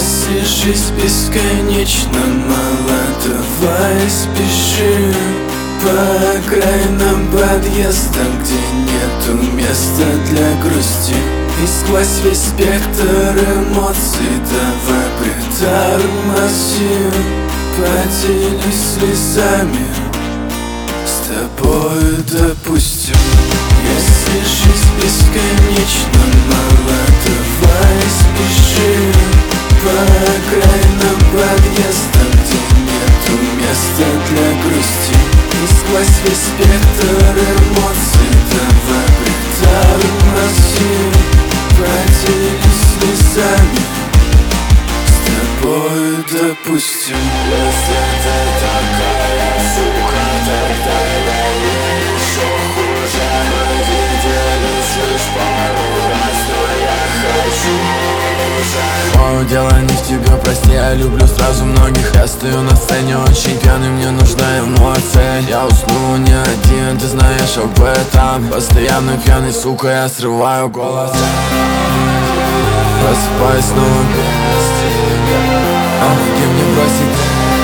Если жизнь бесконечно мала, давай спеши по окраинам подъездам, где нету места для грусти. И сквозь весь спектр эмоций давай притормози. Поделись слезами, с тобой допустим. Если жизнь бесконечно мала, давай спеши по окраинам подъездам, где нету места для грусти. И сквозь весь спектр эмоций давай притормози. Поделись слезами, с тобой допустим. Если ты такая сука, тогда я еще хуже. Мы виделись лишь пару раз, но я хочу уже. Мое дело не в тебе, прости, я люблю сразу многих. Я стою на сцене очень пьяный, мне нужна эмоция. Я усну не один, ты знаешь об этом. Постоянно пьяный, сука, я срываю голос. Просыпаюсь снова без тебя. Помоги мне бросить,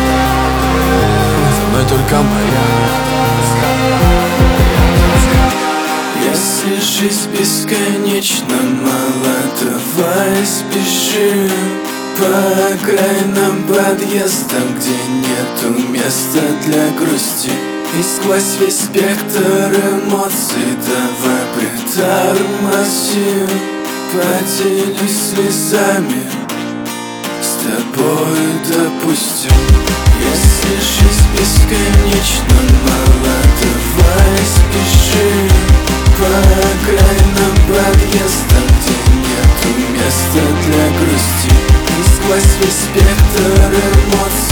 со мной только моя тоска. Если жизнь бесконечно мала, давай спеши по окраинам подъездам, где нету места для грусти. И сквозь весь спектр эмоций давай притормози. Поделись слезами, с тобой допустим. Если жизнь бесконечно мала, давай спеши по окраинам подъездам, где нету места для грусти. И сквозь весь спектр эмоций